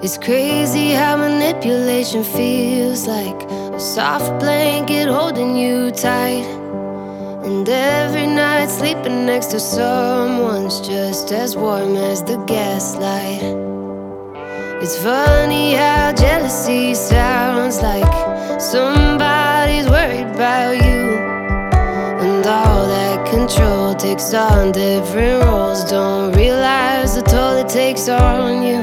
It's crazy how manipulation feels like a soft blanket holding you tight. And every night sleeping next to someone's just as warm as the gaslight. It's funny how jealousy sounds like somebody's worried about you, and all that control takes on different roles. Don't realize the toll it takes on you.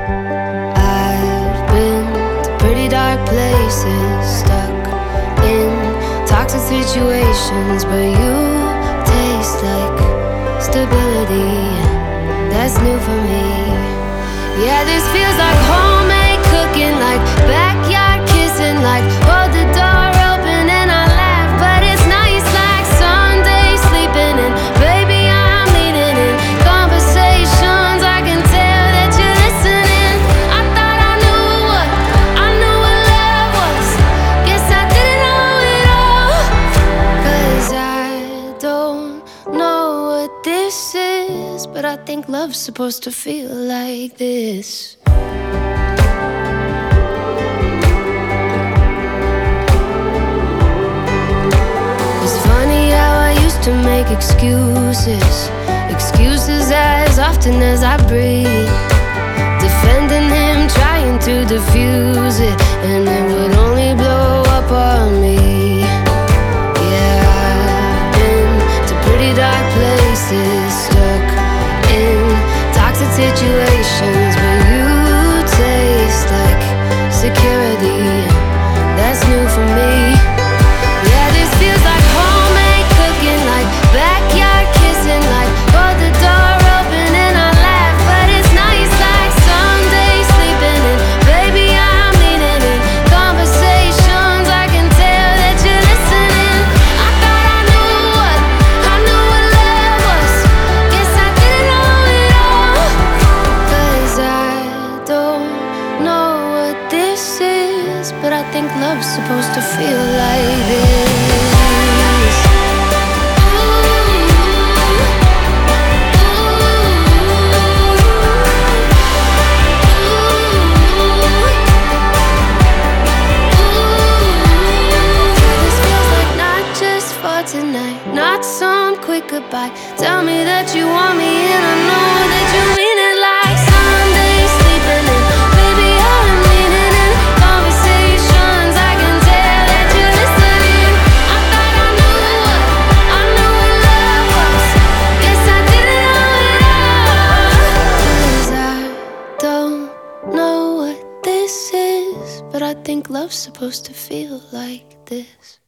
I've been to pretty dark places, stuck in toxic situations, but you taste like stability. That's new for me. Yeah, this feels like homemade cooking, like backyard kissing, like hold the door open and I laugh, but it's nice like Sunday sleeping. And baby, I'm leaning in conversations. I can tell that you're listening. I thought I knew what love was. Guess I didn't know it all. 'Cause I don't know what this is, but I think love's supposed to feel like this. It's funny how I used to make excuses as often as I breathe, defending him, trying to diffuse it, and it would only blow up on me. Yeah, I've been to pretty dark places, stuck in toxic situations, but you taste like security. That's new for me. Yeah, this feels like homemade cooking, like backyard kissing, like hold the door open and I laugh, but it's nice like Sunday sleeping. And baby, I'm leaning in conversations. I can tell that you're listening. I thought I knew what love was. Guess I didn't know it all. 'Cause I don't know what this is, but I think love's supposed to feel like this. This feels like not just for tonight, not some quick goodbye. Tell me that you want me and I know that you mean it like Sunday sleeping. And baby, I'm leaning in conversations. I can tell that you're listening. I thought I knew what love was. Guess I didn't know it all. 'Cause I don't know what this is, but I think love's supposed to feel like this.